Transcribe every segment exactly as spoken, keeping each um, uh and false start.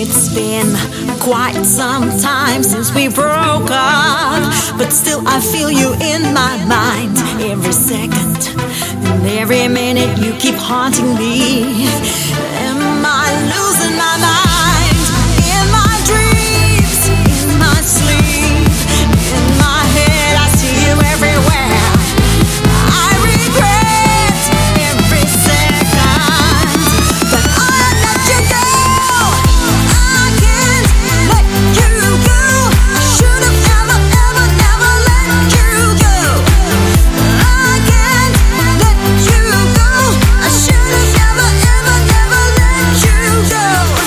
It's been quite some time since we broke up, but still I feel you in my mind. Every second and every minute you keep haunting me. Am I losing my mind? In my dreams, in my sleep, in my head I see you everywhere. I regret every second that I let you go. I can't let you go. I should have ever, ever, never let you go. I can't let you go. I should have ever, ever, never let you go.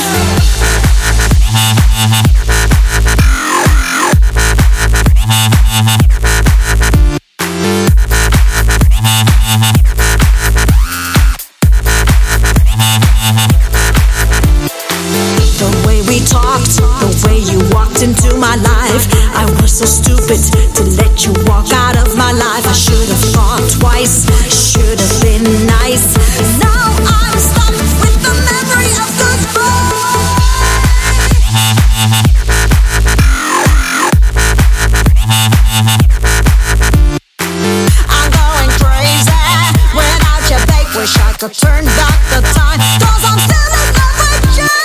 The way we talked, the way you walked into my life, I was so stupid to let you walk out of my life. I should have thought twice, should have been nice. Now I'm stuck with the memory of goodbye. I'm going crazy without you, babe. Wish I could turn back the time, 'cause I'm still in love with you.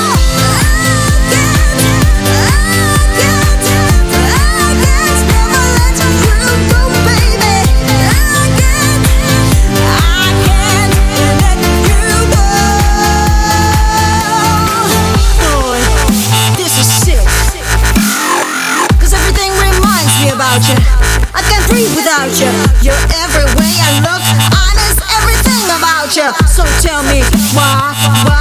I can't breathe without you. You're every way I look. I miss everything about you. So tell me why, why